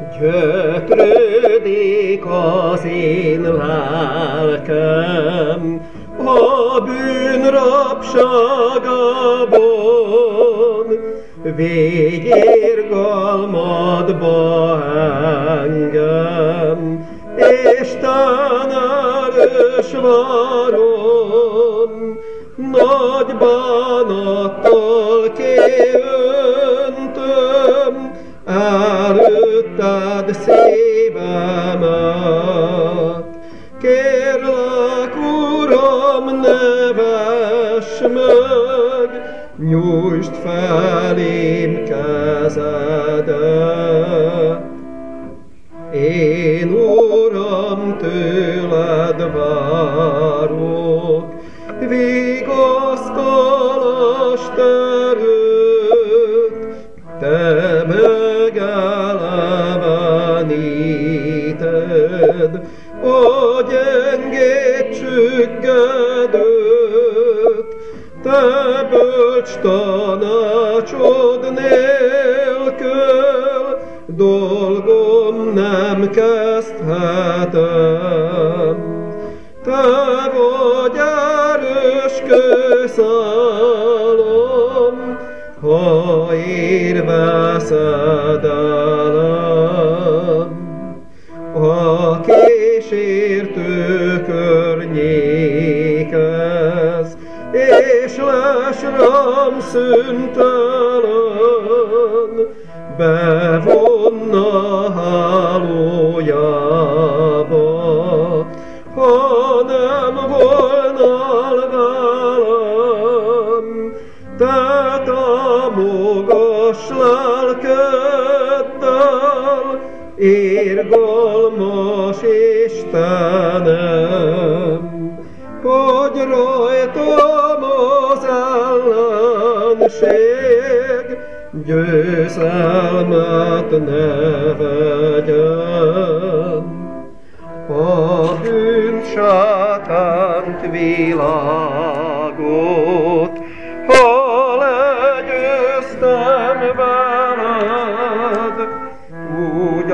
Gyötrődik az én lelkem a bűn rabságában, végy irgalmadba engem, Isten erős váron, nagy bánattal kiöntöm előtted szívemet. Kérlek, Uram, ne vess meg, nyújtsd felém kezedet. Én, Uram, tőled várok vigasztalást, erőt, te megeleveníted a gyengét csüggedőt, te bölcs tanácsod nélkül dolgom nem kezdhetem. Te vagy erős kőszállam, ha én veszedelem. A kísértő környékez, és lesz rám szüntelen, bevonna hálójába, ha nem volnál velem. Te támogass lelkeddel, irgalmas Istenem, hogy rajtam az ellenség győzelmet ne vegyen. A bűnt, sátánt, világot, ha legyőztem veled, úgy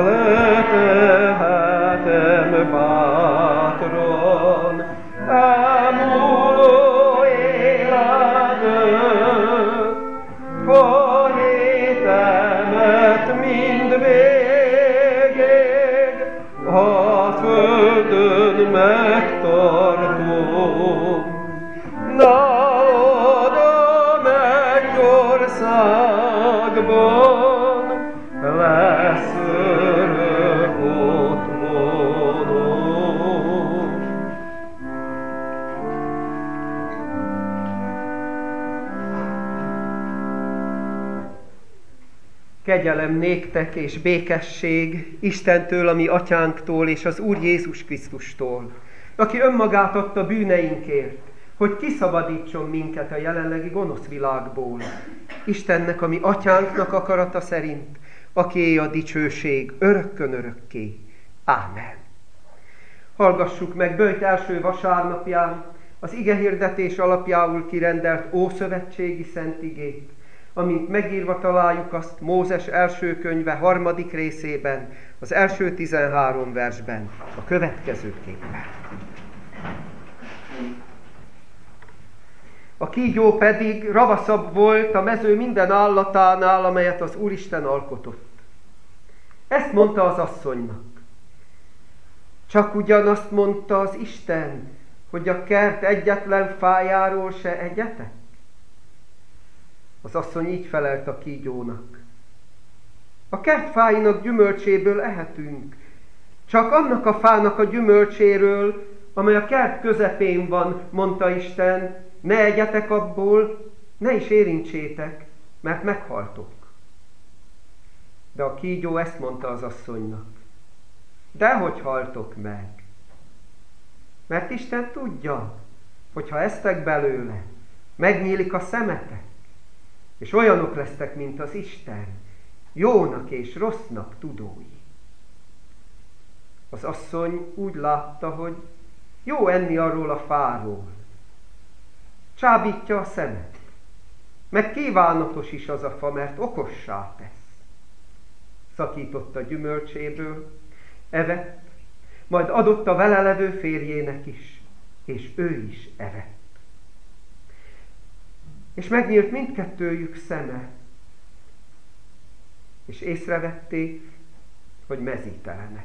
letehetem bátran elmúló életet, ha hétemet mind végig a földön megtartom. Nálad a mennyországban lesz örök otthonom. Kegyelem néktek és békesség Istentől, a mi atyánktól és az Úr Jézus Krisztustól, aki önmagát adta bűneinkért, hogy kiszabadítson minket a jelenlegi gonosz világból. Istennek, a mi atyánknak akarata szerint, akié a dicsőség örökkön örökké. Ámen. Hallgassuk meg böjt első vasárnapján az igehirdetés alapjául kirendelt ószövetségi szent igét, amint megírva találjuk azt Mózes első könyve 3. részében, az első 13 versben, a következőképpen. A kígyó pedig ravaszabb volt a mező minden állatánál, amelyet az Úristen alkotott. Ezt mondta az asszonynak. Csak ugyanazt mondta az Isten, hogy a kert egyetlen fájáról se egyetek? Az asszony így felelt a kígyónak. A kert fáinak gyümölcséből ehetünk, csak annak a fának a gyümölcséről, amely a kert közepén van, mondta Isten, ne egyetek abból, ne is érintsétek, mert meghaltok. De a kígyó ezt mondta az asszonynak. Dehogy haltok meg. Mert Isten tudja, hogy ha esztek belőle, megnyílik a szemetek, és olyanok lesztek, mint az Isten, jónak és rossznak tudói. Az asszony úgy látta, hogy jó enni arról a fáról. Csábítja a szemet, meg kívánatos is az a fa, mert okossá tesz. szakította gyümölcséből, evett, majd adott a vele levő férjének is, és ő is evett. És megnyílt mindkettőjük szeme, és észrevették, hogy mezítelenek.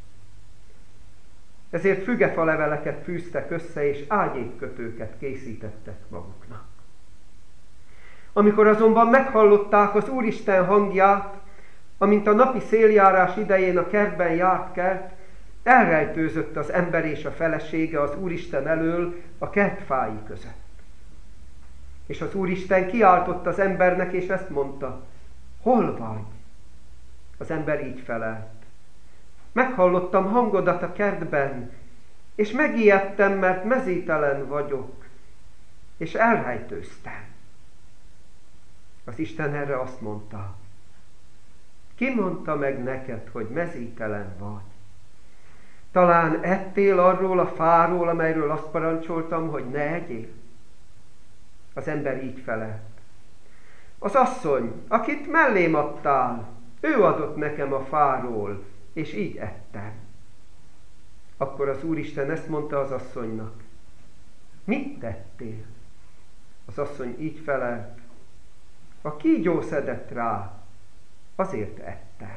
Ezért fügefaleveleket fűztek össze, és ágyékkötőket készítettek maguknak. Amikor azonban meghallották az Úristen hangját, amint a napi széljárás idején a kertben járt kert, elrejtőzött az ember és a felesége az Úristen elől a kert fái között. És az Úristen kiáltott az embernek, és ezt mondta: hol vagy? Az ember így felelt: meghallottam hangodat a kertben, és megijedtem, mert mezítelen vagyok, és elrejtőztem. Az Isten erre azt mondta: ki mondta meg neked, hogy mezítelen vagy? Talán ettél arról a fáról, amelyről azt parancsoltam, hogy ne egyél? Az ember így felelt: az asszony, akit mellém adtál, ő adott nekem a fáról, és így ettem. Akkor az Úristen ezt mondta az asszonynak: mit tettél? Az asszony így felelt: a kígyó szedett rá, azért ettem.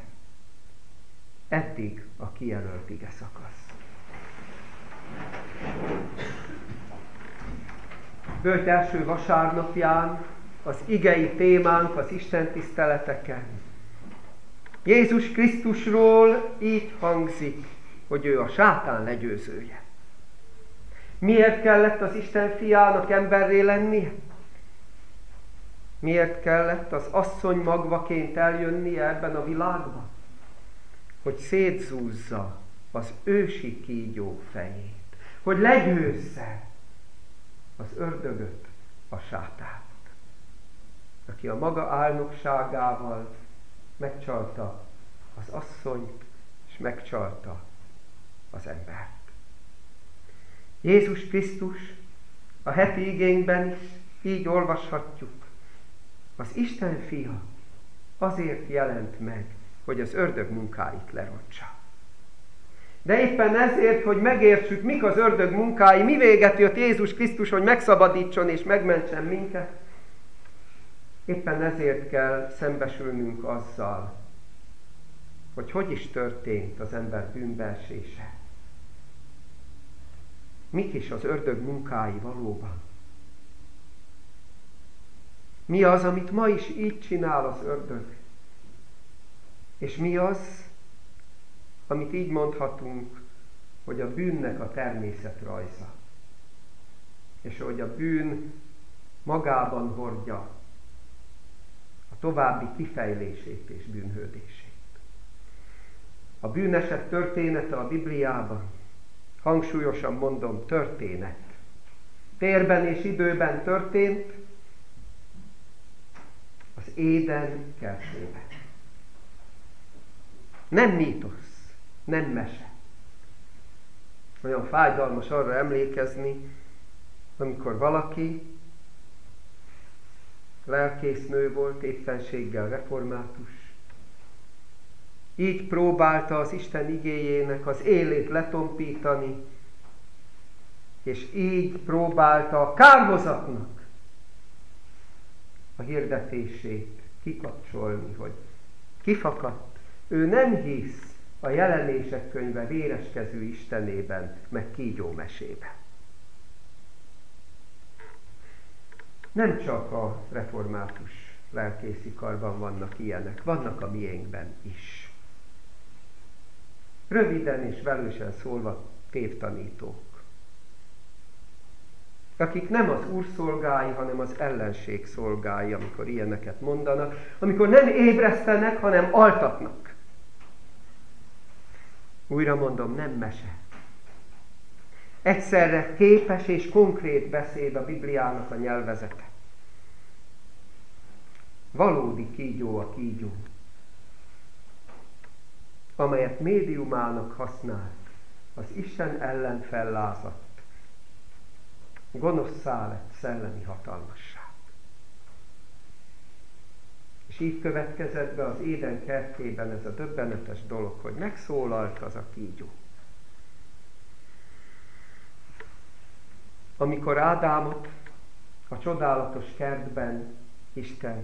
Eddig a kijelölt ige szakasz. Böjt első vasárnapján az igei témánk az Isten tiszteleteken. Jézus Krisztusról így hangzik, hogy ő a sátán legyőzője. Miért kellett az Isten fiának emberré lennie? Miért kellett az asszony magvaként eljönnie ebben a világban? Hogy szétzúzza az ősi kígyó fejét. Hogy legyőzze az ördögöt, a sátánt. Aki a maga álnokságával megcsalta az asszonyt, és megcsalta az embert. Jézus Krisztus a heti igénkben is így olvashatjuk: az Isten fia azért jelent meg, hogy az ördög munkáit lerontsa. De éppen ezért, hogy megértsük, mik az ördög munkái, mi véget jött Jézus Krisztus, hogy megszabadítson és megmentsen minket, éppen ezért kell szembesülnünk azzal, hogy is történt az ember bűnbeesése. Mik is az ördög munkái valóban? Mi az, amit ma is így csinál az ördög? És mi az, amit így mondhatunk, hogy a bűnnek a természetrajza? És hogy a bűn magában hordja a további kifejlését és bűnhődését. A bűneset története a Bibliában, hangsúlyosan mondom, történet. Térben és időben történt, az Éden kertjében. Nem mítosz, nem mese. Olyan fájdalmas arra emlékezni, amikor valaki lelkésznő volt, éppenséggel református, így próbálta az Isten igéjének az élét letompítani, és így próbálta a kárhozatnak a hirdetését kikapcsolni, hogy kifakadt. Ő nem hisz a Jelenések könyve véreskező Istenében, meg kígyómesében. Nem csak a református lelkészi karban vannak ilyenek, vannak a miénkben is. Röviden és velősen szólva tévtanítók, akik nem az Úr szolgái, hanem az ellenség szolgái, amikor ilyeneket mondanak, amikor nem ébresztenek, hanem altatnak. Újra mondom, nem mese. Egyszerre képes és konkrét beszéd a Bibliának a nyelvezete. Valódi kígyó a kígyó, amelyet médiumának használt az Isten ellen fellázadt, gonoszszá lett szellemi hatalmasság. És És így következett be az Éden kertjében ez a döbbenetes dolog, hogy megszólalt az a kígyó. Amikor Ádámot a csodálatos kertben Isten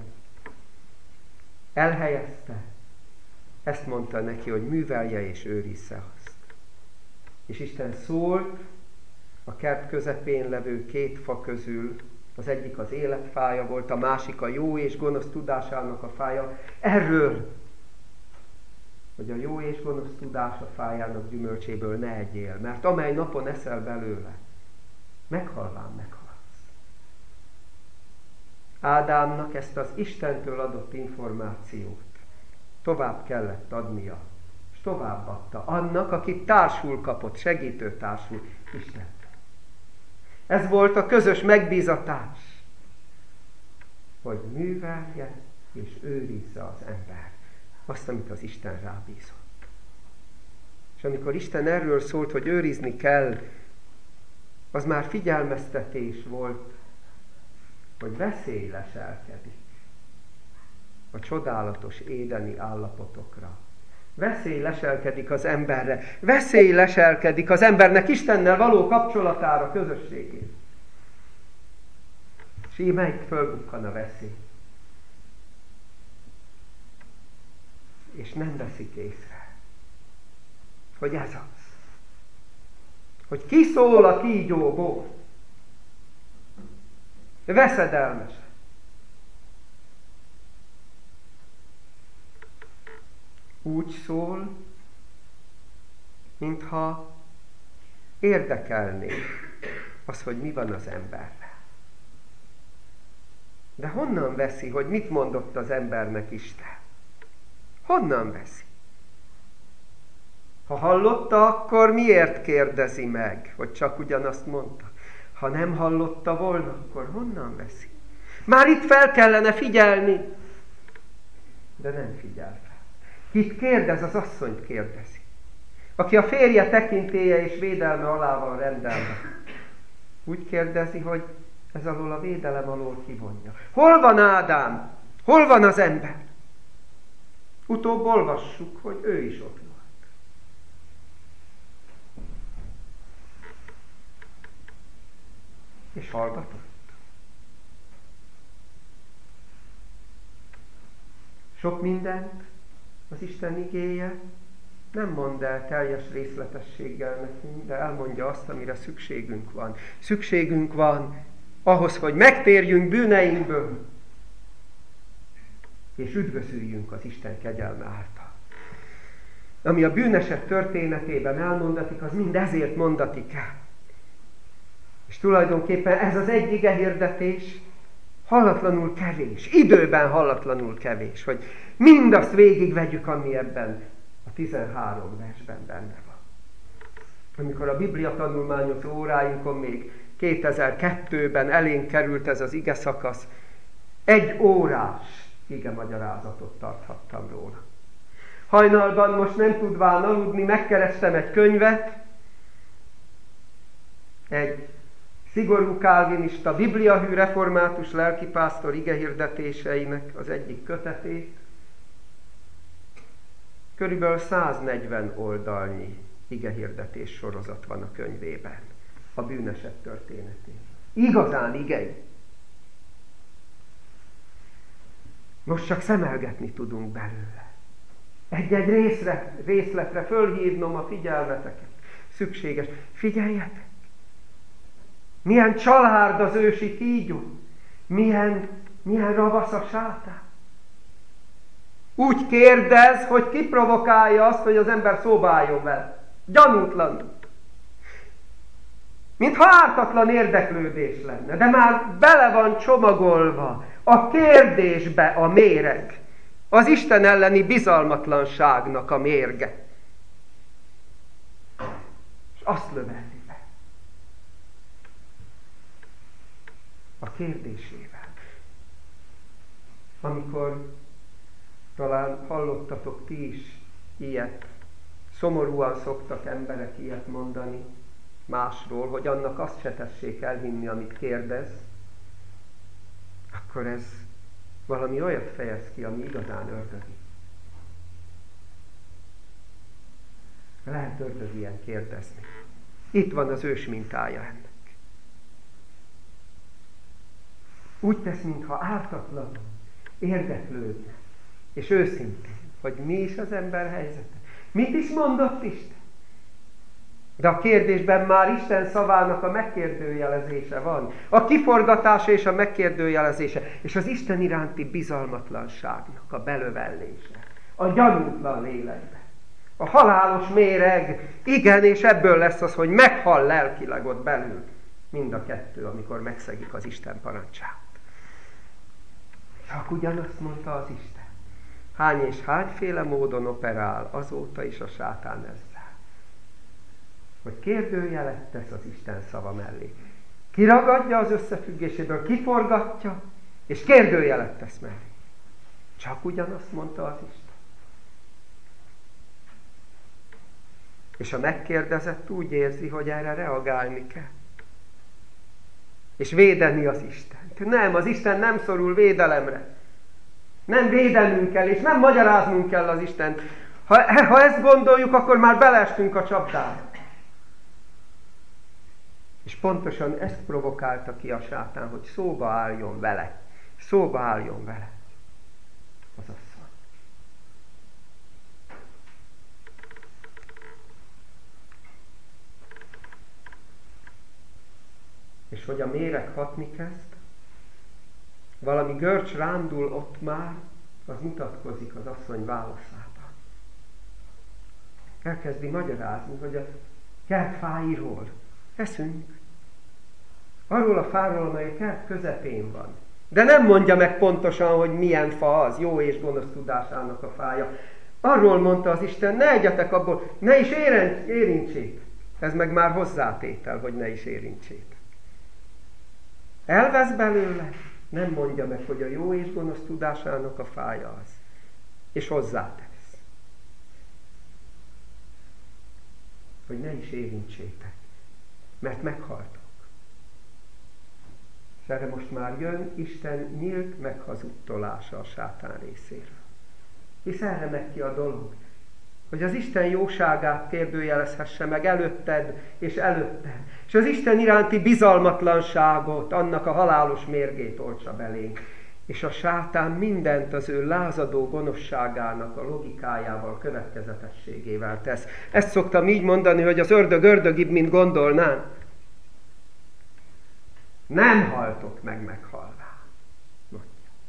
elhelyezte, ezt mondta neki, hogy művelje és őrizze azt. És Isten szólt a kert közepén levő két fa közül, az egyik az életfája volt, a másik a jó és gonosz tudásának a fája. Erről, hogy a jó és gonosz tudás a fájának gyümölcséből ne egyél, mert amely napon eszel belőle, meghalván meghalsz. Ádámnak ezt az Istentől adott információt tovább kellett adnia, és továbbadta annak, aki társul kapott, segítő társul, Istent. Ez volt a közös megbízatás, hogy művelje és őrizze az ember azt, amit az Isten rábízott. És amikor Isten erről szólt, hogy őrizni kell, az már figyelmeztetés volt, hogy veszély leselkedik a csodálatos édeni állapotokra. Veszély leselkedik az emberre. Veszély leselkedik az embernek Istennel való kapcsolatára, közösségét. És így melyik fölbukkan a veszély. És nem veszik észre, hogy ez az. Hogy kiszól a kígyóból. Veszedelmes. Úgy szól, mintha érdekelné az, hogy mi van az emberre. De honnan veszi, hogy mit mondott az embernek Isten? Honnan veszi? Ha hallotta, akkor miért kérdezi meg, hogy csak ugyanazt mondta? Ha nem hallotta volna, akkor honnan veszi? Már itt fel kellene figyelni, de nem figyel fel. Kit kérdez, az asszonyt kérdezi, aki a férje tekintélye és védelme alá van rendelve. Úgy kérdezi, hogy ez alól a védelem alól kivonja. Hol van Ádám? Hol van az ember? Utóbb olvassuk, hogy ő is ott volt. És hallgatott. Sok mindent az Isten igéje nem mond el teljes részletességgel nekünk, de elmondja azt, amire szükségünk van. Szükségünk van ahhoz, hogy megtérjünk bűneinkből, és üdvözüljünk az Isten kegyelme által. Ami a bűneset történetében elmondatik, az mind ezért mondatik el. És tulajdonképpen ez az egy igehirdetés hallatlanul kevés, időben hallatlanul kevés, hogy mindazt végigvegyük, ami ebben a 13 versben benne van. Amikor a Biblia tanulmányozó óráinkon még 2002-ben elénk került ez az ige szakasz, 1 órás ige magyarázatot tarthattam róla. Hajnalban most nem tudván aludni, megkerestem egy könyvet, egy szigorú kálvinista, bibliahű református lelkipásztor igehirdetéseinek az egyik kötetét. Körülbelül 140 oldalnyi igehirdetés sorozat van a könyvében a bűneset történetén. Igazán igei. Most csak szemelgetni tudunk belőle. Egy-egy részletre fölhívnom a figyelmeteket. Szükséges. Figyeljetek! Milyen csalárd az ősi kígyó! Milyen ravasz a sátán! Úgy kérdez, hogy kiprovokálja azt, hogy az ember szóba álljon vele. Gyanútlanul. Mintha ártatlan érdeklődés lenne, de már bele van csomagolva a kérdésbe a méreg. Az Isten elleni bizalmatlanságnak a mérge. És azt löveli be. A kérdésével. Amikor talán hallottatok ti is ilyet, szomorúan szoktak emberek ilyet mondani másról, hogy annak azt se tessék elhinni, amit kérdez, akkor ez valami olyat fejez ki, ami igazán ördögi. Lehet ördög ilyen kérdezni. Itt van az ős mintája ennek. Úgy tesz, mintha ártatlanul érdeklődne, és őszintén, hogy mi is az ember helyzete. Mit is mondott Isten? De a kérdésben már Isten szavának a megkérdőjelezése van. A kiforgatása és a megkérdőjelezése. És az Isten iránti bizalmatlanságnak a belövellése. A gyanútlan lélekbe. A halálos méreg. Igen, és ebből lesz az, hogy meghal lelkileg ott belül. Mind a kettő, amikor megszegik az Isten parancsát. Csak ugyanazt mondta az Isten. Hány és hányféle módon operál azóta is a sátán ezzel. Hogy kérdőjelet tesz az Isten szava mellé. Kiragadja az összefüggéséből, kiforgatja, és kérdőjelet tesz mellé. Csak ugyanazt mondta az Isten. És a megkérdezett úgy érzi, hogy erre reagálni kell. És védeni az Istent. Nem, az Isten nem szorul védelemre. Nem védenünk kell, és nem magyaráznunk kell az Istent. Ha ezt gondoljuk, akkor már beleestünk a csapdába. És pontosan ezt provokálta ki a sátán, hogy szóba álljon vele. Szóba álljon vele az asszony. És hogy a méreg hatni kezd, valami görcs rándul ott már, az mutatkozik az asszony válaszában. Elkezdi magyarázni, hogy a kertfáiról eszünk. Arról a fáról, amely a kert közepén van. De nem mondja meg pontosan, hogy milyen fa az, jó és gonosz tudásának a fája. Arról mondta az Isten, ne egyetek abból, ne is érintsétek. Ez meg már hozzátétel, hogy ne is érintsétek. Elvesz belőle, nem mondja meg, hogy a jó és gonosz tudásának a fája az. És hozzátesz. Hogy ne is érintsétek, mert meghaltok. És erre most már jön Isten nyílt meghazudtolása a sátán részéről. Hisz erre megy ki a dolog, hogy az Isten jóságát kérdőjelezhesse meg előtted és előtted. És az Isten iránti bizalmatlanságot, annak a halálos mérgét oltsa belénk. És a sátán mindent az ő lázadó gonoszságának a logikájával, következetességével tesz. Ezt szoktam így mondani, hogy az ördög ördögibb, mint gondolnánk. Nem haltok meg meghalvá, mondja.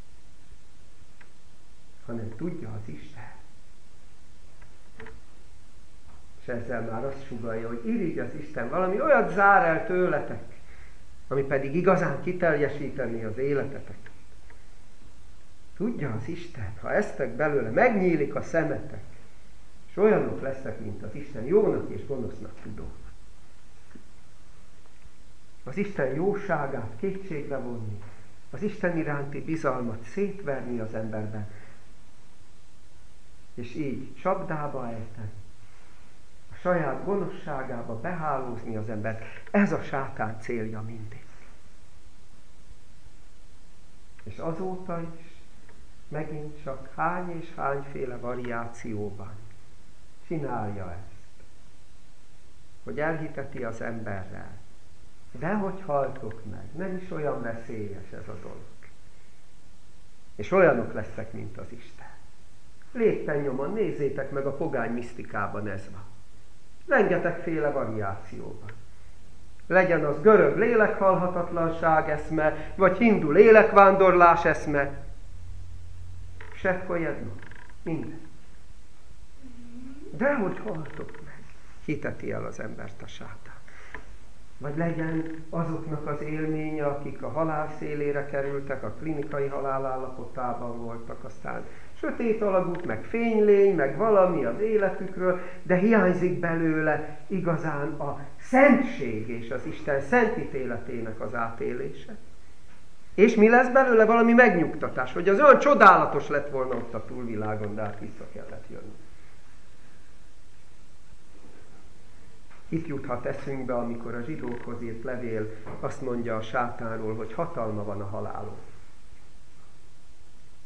Hanem tudja az Isten. És ezzel már azt sugallja, hogy irigy az Isten, valami olyat zár el tőletek, ami pedig igazán kiteljesíteni az életetek. Tudja az Isten, ha eztek belőle, megnyílik a szemetek, és olyanok lesznek, mint az Isten, jónak és gonosznak tudók. Az Isten jóságát kétségbe vonni, az Isten iránti bizalmat szétverni az emberben, és így csapdába ejteni, a saját gonoszságába behálózni az embert. Ez a sátán célja mindig. És azóta is megint csak hány és hányféle variációban csinálja ezt, hogy elhiteti az emberrel. Dehogy haltok meg, nem is olyan veszélyes ez a dolog. És olyanok lesznek, mint az Isten. Lépten nyomon, nézzétek meg, a pogány misztikában ez van. Rengetegféle variációban. Legyen az görög lélekhalhatatlanság eszme, vagy hindu lélekvándorlás eszme. Sekkolyedno, minden. Dehogy haltok meg, hiteti el az embert a sátán. Vagy legyen azoknak az élménye, akik a halál szélére kerültek, a klinikai halál állapotában voltak, aztán sötét alagút, meg fénylény, meg valami az életükről, de hiányzik belőle igazán a szentség és az Isten szentítéletének az átélése. És mi lesz belőle? Valami megnyugtatás, hogy az olyan csodálatos lett volna ott a túlvilágon, de hát vissza kellett jönni. Itt juthat eszünkbe, amikor a zsidókhoz írt levél azt mondja a sátánról, hogy hatalma van a halálon.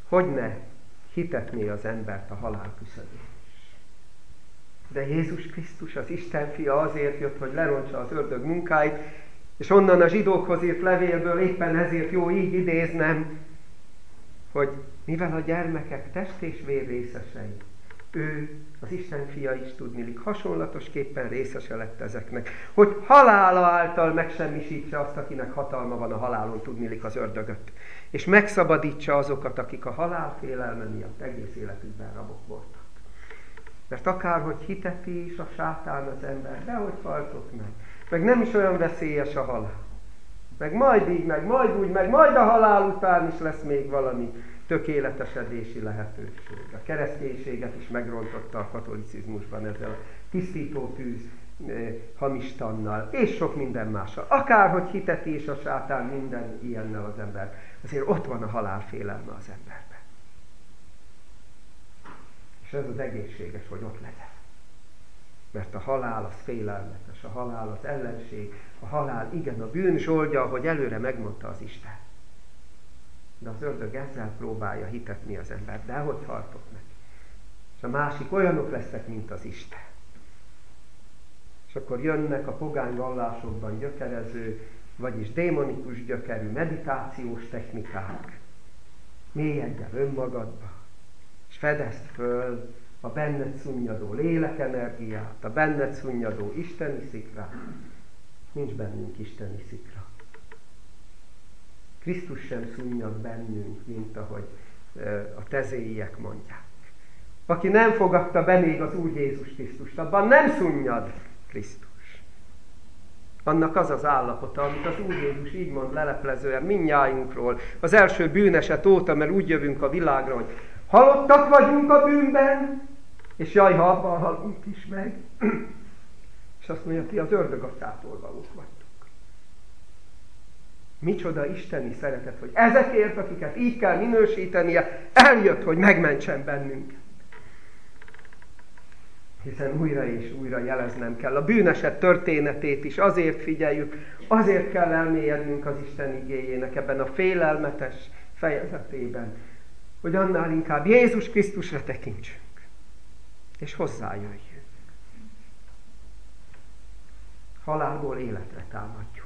hogy ne hitetné az embert a halál küszöbén is. De Jézus Krisztus, az Isten fia azért jött, hogy lerontsa az ördög munkáit, és onnan a zsidókhoz írt levélből éppen ezért jó így idéznem, hogy mivel a gyermekek test és vér részesei, ő, az Isten fia is tudniillik, hasonlatosképpen részese lett ezeknek, hogy halála által megsemmisítse azt, akinek hatalma van a halálon, tudniillik az ördögöt, és megszabadítsa azokat, akik a halál félelme miatt egész életükben rabok voltak. Mert akárhogy hiteti is a sátán az ember, de hogy haltok meg nem is olyan veszélyes a halál. Meg majd így, meg majd úgy, meg majd a halál után is lesz még valami tökéletesedési lehetőség. A kereszténységet is megrontotta a katolicizmusban ezzel a tisztító tűz hamis tannal, és sok minden mással. Akárhogy hiteti is a sátán minden ilyennel az ember, azért ott van a halál félelme az emberben. És ez az egészséges, hogy ott legyen. Mert a halál az félelmetes, a halál az ellenség, a halál igen a bűn zsoldja, ahogy előre megmondta az Isten. De az ördög ezzel próbálja hitetni az embert. De hogy haltok meg? És a másik olyanok lesznek, mint az Isten. És akkor jönnek a pogány vallásokban gyökerező, vagyis démonikus gyökerű meditációs technikák. Mélyedj el önmagadba, és fedezd föl a benned szunnyadó lélekenergiát, a benned szunnyadó isteni szikrát. Nincs bennünk isteni szikra. Krisztus sem szunnyad bennünk, mint ahogy a tezéiek mondják. Aki nem fogadta be még az Úr Jézus Krisztust, abban nem szunnyad Krisztus. Annak az az állapota, amit az Úr Jézus így mond leleplezően mindnyájunkról, az első bűneset óta, mert úgy jövünk a világra, hogy halottak vagyunk a bűnben, és jaj, ha abban halunk is meg. És azt mondja, ti az ördög atyától valók vagytok. Micsoda isteni szeretet, hogy ezekért, akiket így kell minősítenie, eljött, hogy megmentsen bennünket. Hiszen újra és újra jeleznem kell. A bűneset történetét is azért figyeljük, azért kell elmélyednünk az Isten igéjének ebben a félelmetes fejezetében, hogy annál inkább Jézus Krisztusra tekintsünk, és hozzájöjjünk. Halálból életre támadjunk.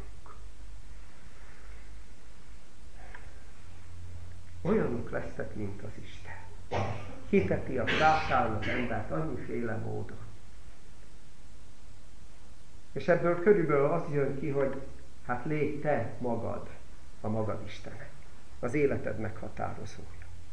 Olyanok lesztek, mint az Isten. Hiteti a sátán az embert annyiféle módon. És ebből körülbelül az jön ki, hogy hát légy te magad a magad Istene, az életed meghatározója.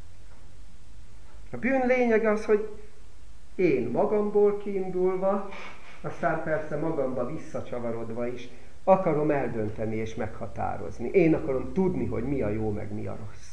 A bűn lényege az, hogy én magamból kiindulva, aztán persze magamba visszacsavarodva is akarom eldönteni és meghatározni. Én akarom tudni, hogy mi a jó, meg mi a rossz.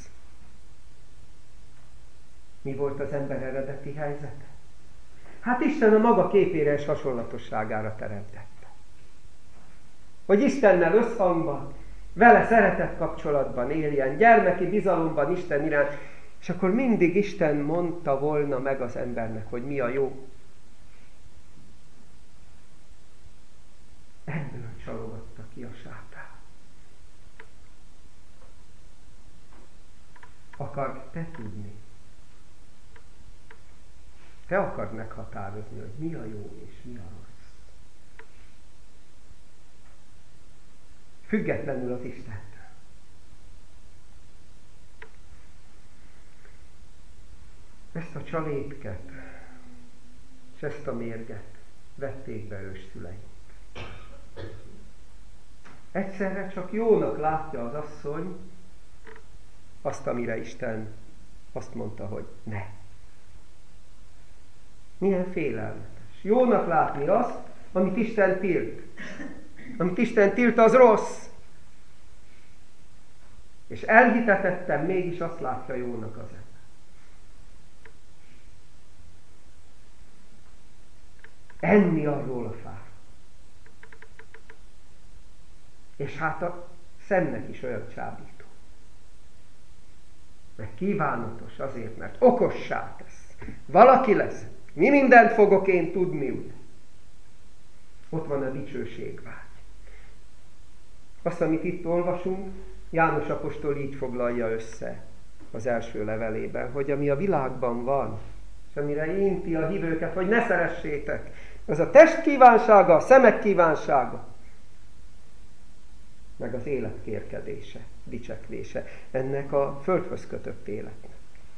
Mi volt az ember eredeti helyzete? Hát Isten a maga képére és hasonlatosságára teremtette. Hogy Istennel összhangban, vele szeretett kapcsolatban éljen, gyermeki bizalomban Isten iránt, és akkor mindig Isten mondta volna meg az embernek, hogy mi a jó. Ebből csalogatta ki a sátán. Akar te tudni? Te akard meghatározni, hogy mi a jó és mi a rossz. Függetlenül az Istentől. Ezt a csalétket és ezt a mérget vették be ősszüleink. Egyszerre csak jónak látja az asszony azt, amire Isten azt mondta, hogy ne. Milyen félelmetes. Jónak látni azt, amit Isten tilt. Amit Isten tilt, az rossz. És elhitetettem, mégis azt látja jónak az ember. Enni arról a fáról. És hát a szemnek is olyan csábító. Meg kívánatos azért, mert okossá tesz. Valaki lesz. Mi mindent fogok én tudni, ugye? Ott van a dicsőségvágy. Azt, amit itt olvasunk, János apostol így foglalja össze. az első levelében, hogy ami a világban van, és amire inti a hívőket, hogy ne szeressétek, az a test kívánsága, a szemek kívánsága, meg az élet kérkedése, dicsekvése, ennek a földhöz kötött életnek.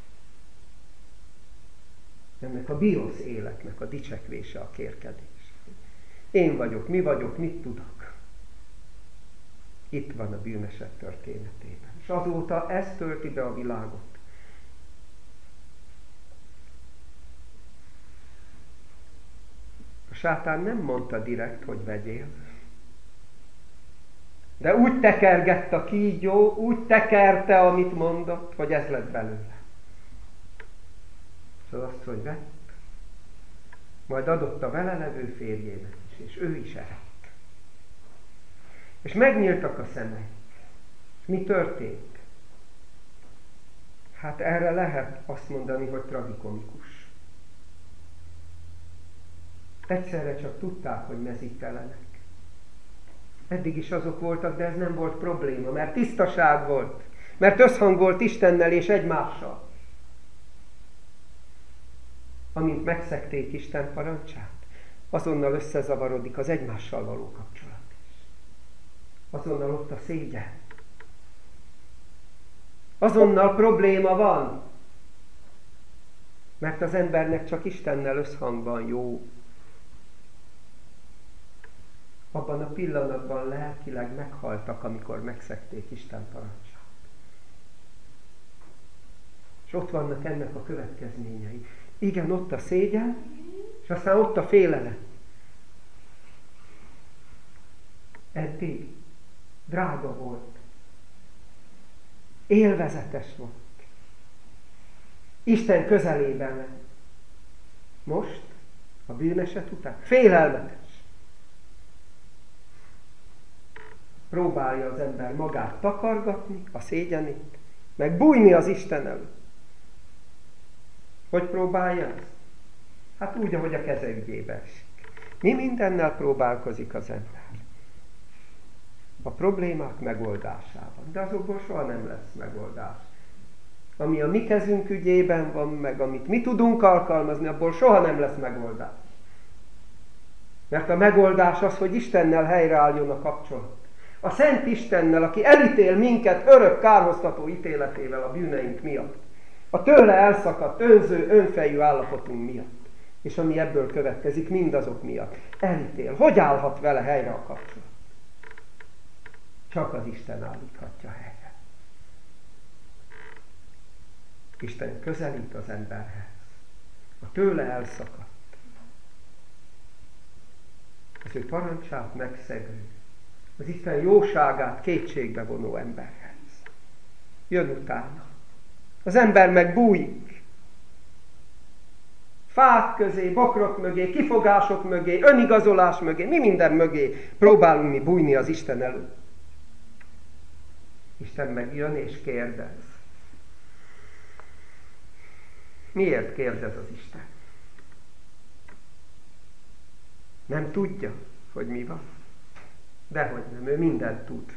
Ennek a biosz életnek a dicsekvése, a kérkedés. Én vagyok, mi vagyok, mit tudok. Itt van a bűneset történetében. És azóta ez tölti be a világot. A sátán nem mondta direkt, hogy vegyél. De úgy tekergett a kígyó, úgy tekerte, amit mondott, hogy ez lett belőle. Szóval azt, hogy vett, majd adott a vele levő férjének is, és ő is evett. És megnyíltak a szemei. És mi történt? Hát erre lehet azt mondani, hogy tragikomikus. Egyszerre csak tudták, hogy mezítelenek. Eddig is azok voltak, de ez nem volt probléma, mert tisztaság volt, mert összhang volt Istennel és egymással. Amint megszegték Isten parancsát, azonnal összezavarodik az egymással való kapcsolat is. Azonnal ott a szégyen. Azonnal probléma van, mert az embernek csak Istennel összhangban jó. Abban a pillanatban lelkileg meghaltak, amikor megszegték Isten parancsát. És ott vannak ennek a következményei. Igen, ott a szégyen, és aztán ott a félelem. Eddig drága volt. Élvezetes volt. Isten közelében lett. Most, a bűneset után, félelmetes. Próbálja az ember magát takargatni, a szégyenét, meg bújni az Isten előtt. Hogy próbálja ezt? Hát úgy, ahogy a keze ügyébe esik. Mi mindennel próbálkozik az ember? A problémák megoldásában. De azokból soha nem lesz megoldás. Ami a mi kezünk ügyében van, meg amit mi tudunk alkalmazni, abból soha nem lesz megoldás. Mert a megoldás az, hogy Istennel helyreálljon a kapcsolat. A Szent Istennel, aki elítél minket örök kárhoztató ítéletével a bűneink miatt. A tőle elszakadt, önző, önfejű állapotunk miatt. És ami ebből következik, mindazok miatt. Elítél. Hogy állhat vele helyre a kapcsolat? Csak az Isten állíthatja helyre. Isten közelít az emberhez. A tőle elszakadt. Az ő parancsát megszegő, az Isten jóságát kétségbe vonó emberhez. Jön utána. Az ember meg bújik. Fák közé, bokrok mögé, kifogások mögé, önigazolás mögé, mi minden mögé próbálunk mi bújni az Isten előtt. Isten meg jön és kérdez. Miért kérdez az Isten? Nem tudja, hogy mi van? Dehogy nem, ő mindent tud.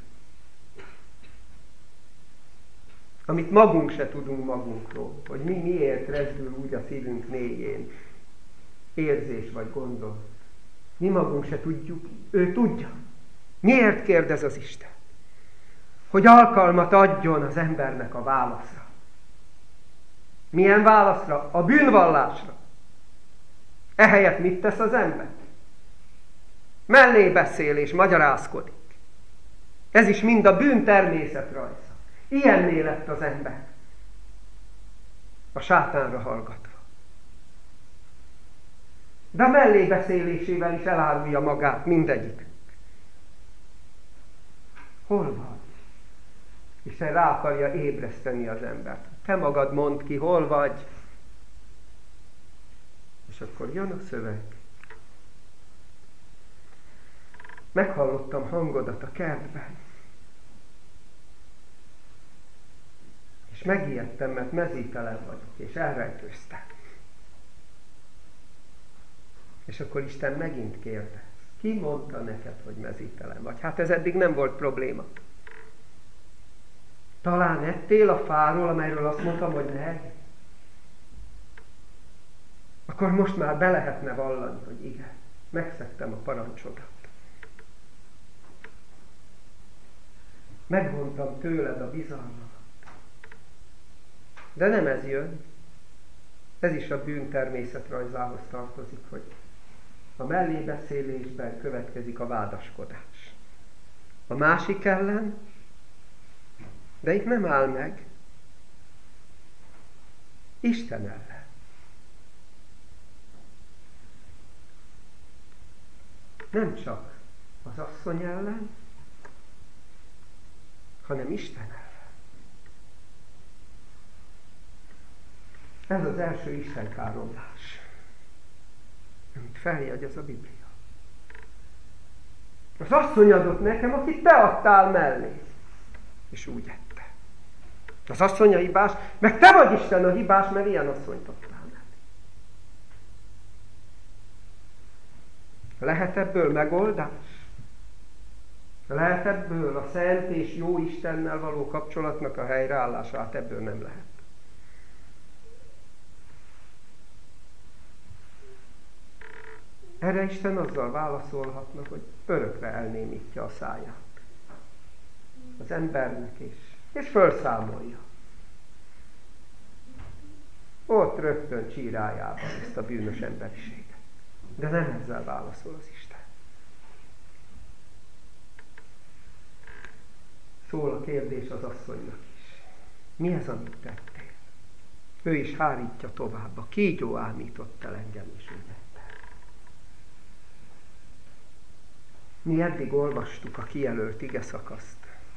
Amit magunk se tudunk magunkról, hogy mi miért rezdül úgy a szívünk mélyén, érzés vagy gondolat. Mi magunk se tudjuk, ő tudja. Miért kérdez az Isten? Hogy alkalmat adjon az embernek a válaszra. Milyen válaszra? A bűnvallásra. Ehelyett mit tesz az ember? Mellé beszél és magyarázkodik. Ez is mind a bűn természetrajza. Ilyenné lett az ember. A sátánra hallgatva. De a mellébeszélésével is elárulja magát mindegyik. Hol van? Isten rá akarja ébreszteni az embert. Te magad mondd ki, hol vagy. És akkor jön a szöveg. Meghallottam hangodat a kertben. És megijedtem, mert mezítelen vagyok, és elrejtőztem. És akkor Isten megint kérdez. Ki mondta neked, hogy mezítelen vagy? Hát ez eddig nem volt probléma. Talán ettél a fáról, amelyről azt mondtam, hogy ne? Akkor most már be lehetne vallani, hogy igen, megszegtem a parancsodat. Megvontam tőled a bizalmat. De nem ez jön. Ez is a bűn természetrajzához tartozik, hogy a mellébeszélésben következik a vádaskodás. A másik ellen, de itt nem áll meg, Isten ellen. Nem csak az asszony ellen, hanem Isten ellen. Ez az első istenkáromlás, amit feljegyez a Biblia. Az asszony adott nekem, akit te adtál mellé, és úgy ette. Az asszony a hibás, meg te vagy Isten a hibás, mert ilyen asszonyt adtál mellé. Lehet ebből megoldás? Lehet ebből a szent és jó Istennel való kapcsolatnak a helyreállása? Hát ebből nem lehet. Erre Isten azzal válaszolhatna, hogy örökre elnémítja a száját az embernek is, és felszámolja. Ott rögtön csírájában ezt a bűnös emberiséget. De nem ezzel válaszol az Isten. Szól a kérdés az asszonynak is. Mi ez, amit tettél? Ő is hárítja tovább. A kígyó ámított el engem is, úgy tette. Mi eddig olvastuk a kijelölt igeszakaszt.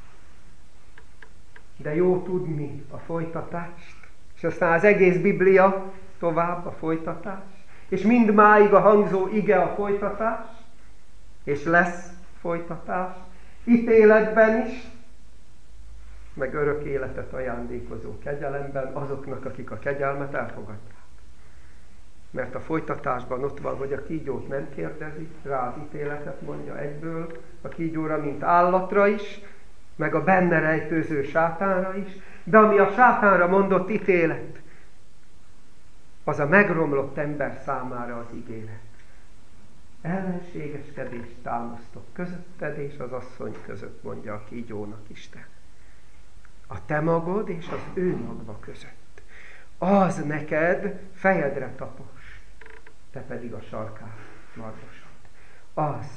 De jó tudni a folytatást, és aztán az egész Biblia tovább a folytatás, és mindmáig a hangzó ige a folytatás, és lesz folytatás, ítéletben is, meg örök életet ajándékozó kegyelemben azoknak, akik a kegyelmet elfogadják. Mert a folytatásban ott van, hogy a kígyót nem kérdezi, rá az ítéletet mondja egyből a kígyóra, mint állatra is, meg a benne rejtőző sátánra is, de ami a sátánra mondott ítélet, az a megromlott ember számára az ígéret. Ellenségeskedést támasztok közötted és az asszony között, mondja a kígyónak Isten. A te magod és az ő magva között. Az neked fejedre tapos, te pedig a sarkát margosod. Az,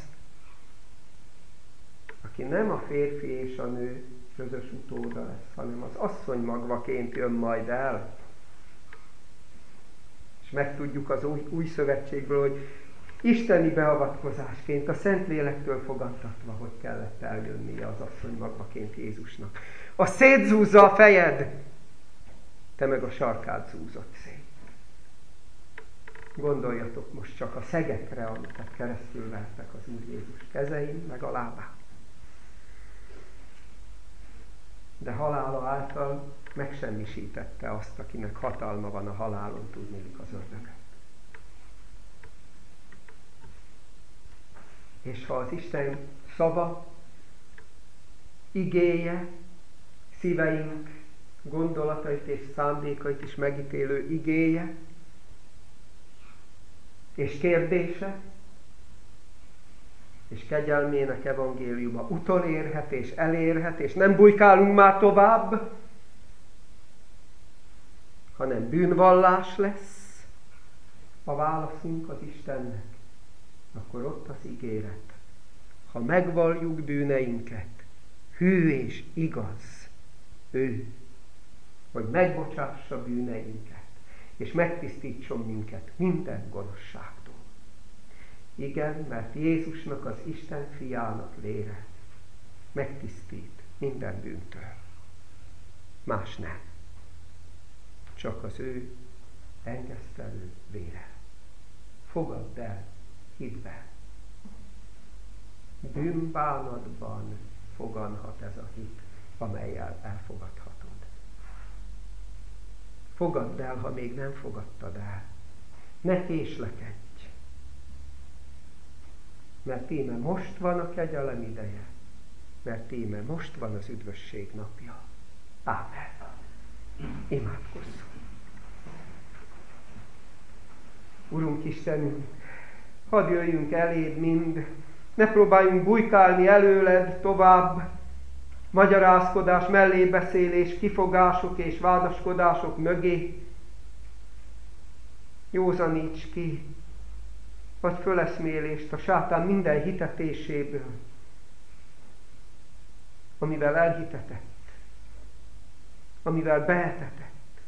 aki nem a férfi és a nő közös utóda lesz, hanem az asszony magvaként jön majd el. És megtudjuk az új szövetségből, hogy isteni beavatkozásként a Szentlélektől fogantatva, hogy kellett eljönnie az asszony magvaként Jézusnak. A szétzúzza a fejed, te meg a sarkát zúzod szét. Gondoljatok most csak a szegekre, amiket keresztül vertek az Úr Jézus kezein, meg a lábán. De halála által megsemmisítette azt, akinek hatalma van a halálon, tudnék az ördögöt. És ha az Isten szava, igéje, szíveink gondolatait és szándékait is megítélő igéje és kérdése és kegyelmének evangéliuma utolérhet és elérhet, és nem bujkálunk már tovább, hanem bűnvallás lesz a válaszunk az Istennek, akkor ott az ígéret. Ha megvalljuk bűneinket, hű és igaz ő, hogy megbocsássa bűneinket, és megtisztítson minket minden gonoszságtól. Igen, mert Jézusnak, az Isten fiának vére megtisztít minden bűntől. Más nem. Csak az ő engesztelő vére. Fogadd el hitbe. Bűnbánatban foganhat ez a hit, amellyel elfogadhatod. Fogadd el, ha még nem fogadtad el. Ne késlekedj. Mert íme most van a kegyelem ideje. Mert íme most van az üdvösség napja. Ámen. Imádkozzunk. Urunk Istenünk, hadd jöjjünk eléd mind, ne próbáljunk bujkálni előled tovább, magyarázkodás, mellébeszélés, kifogások és vádaskodások mögé. Józaníts ki, vagy föleszmélést a sátán minden hitetéséből, amivel elhitetett, amivel beetetett.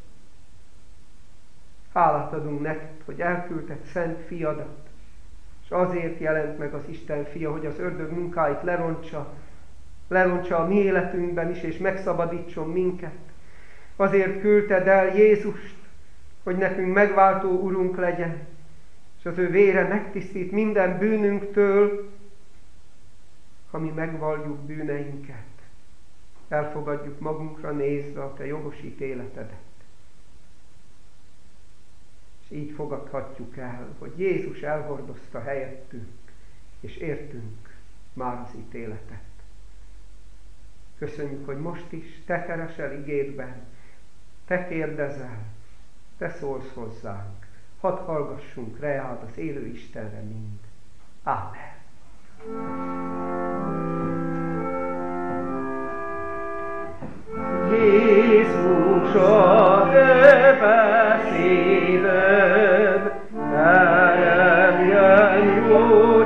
Hálát adunk neked, hogy elküldted szent fiadat, és azért jelent meg az Isten fia, hogy az ördög munkáit lerontsa a mi életünkben is, és megszabadítson minket. Azért küldted el Jézust, hogy nekünk megváltó Urunk legyen, és az ő vére megtisztít minden bűnünktől, ha mi megvalljuk bűneinket. Elfogadjuk magunkra nézve a te jogos ítéletedet. És így fogadhatjuk el, hogy Jézus elhordozta helyettünk, és értünk már az ítéletet. Köszönjük, hogy most is te keresel igédben, te kérdezel, te szólsz hozzánk. Hadd hallgassunk reád az élő Istenre mind. Ámen. Jézus, a te beszéded, teremjen jó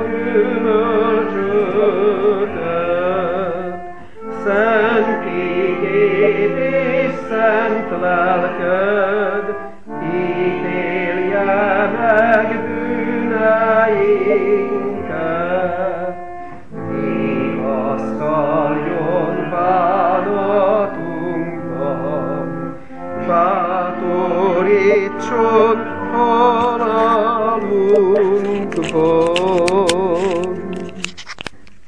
gyümölcsöket, szent igéd és szent lelked, ítélje meg bűneinket, vigasztaljon bánatunkban, bátorítson halalunkban.